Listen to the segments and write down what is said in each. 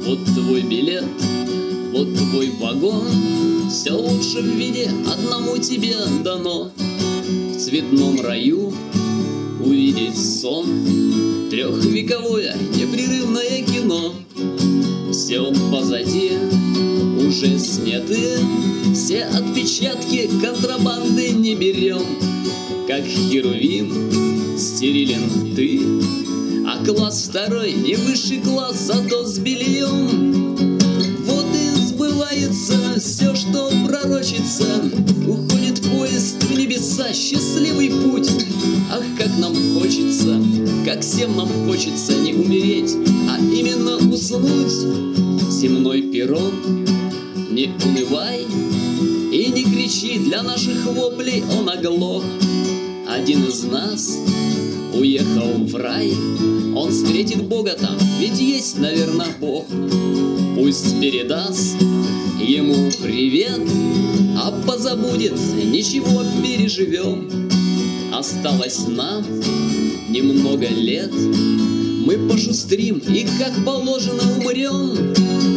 Вот твой билет, вот твой вагон, все лучше в виде одному тебе дано. В цветном раю увидеть сон, трехвековое непрерывное кино. Все позади уже сняты, все отпечатки контрабанды не берем. Как херувим стерилен ты, а класс второй не высший класс, зато с бельем. Вот и сбывается все, что пророчится. Уходит поезд в небеса, счастливый путь. Ах, как нам хочется, как всем нам хочется не умереть, а именно уснуть. Земной перрон, не унывай и не кричи, для наших воплей он оглох. Один из нас уехал в рай, он встретит Бога там, ведь есть, наверное, Бог. Пусть передаст ему привет, а позабудет, ничего, переживем. Осталось нам немного лет, мы пошустрим и, как положено, умрем.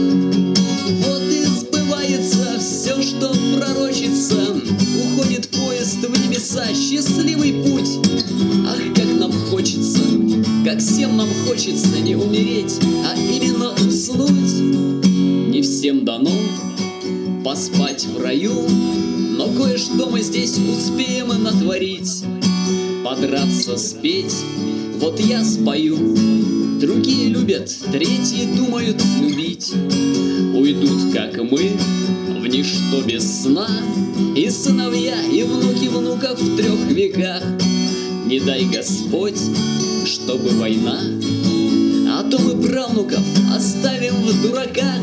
Вот и сбывается все, что пророчится. Уходит поезд в небеса, счастливый путь. Ах, как нам хочется, как всем нам хочется не умереть, а именно уснуть. Не всем дано поспать в раю, но кое-что мы здесь успеем натворить. Подраться, спеть, вот я спою, другие любят, третьи думают любить. Уйдут, как мы, в ничто без сна, и сыновья, и внуки внуков в 3 веках. Не дай Господь, чтобы война, а то мы правнуков оставим в дураках.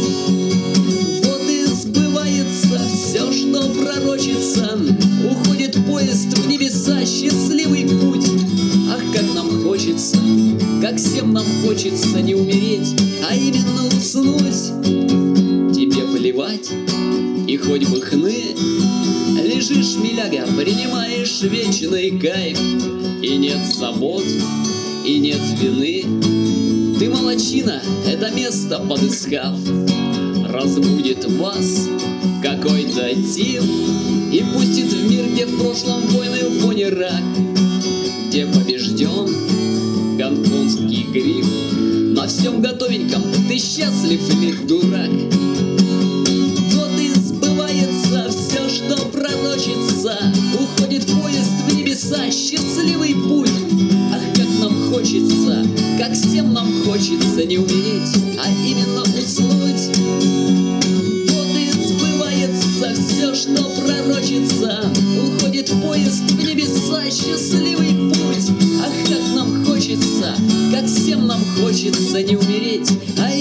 Вот и сбывается все, что пророчится. Уходит поезд в небеса, счастливый путь. Ах, как нам хочется, как всем нам хочется не умереть, а именно уснуть. Тебе плевать, и хоть бы хны, лежишь, миляга, принимаешь вечный кайф. И нет забот, и нет вины, ты молодчина, это место подыскав. Разбудит вас какой-то тип и пустит в мир, где в прошлом войны в рак, где побежден гонконгский грипп. На всем готовеньком ты счастлив ли, дурак? Вот и сбывается все, что пророчится. Уходит поезд в небеса, счастливый путь. Ах, как нам хочется, как всем нам хочется не умереть, а именно уснуть. Вот и сбывается все, что пророчится. Уходит поезд в небеса, счастливый путь. Ах, как нам хочется, как всем нам хочется не умереть, а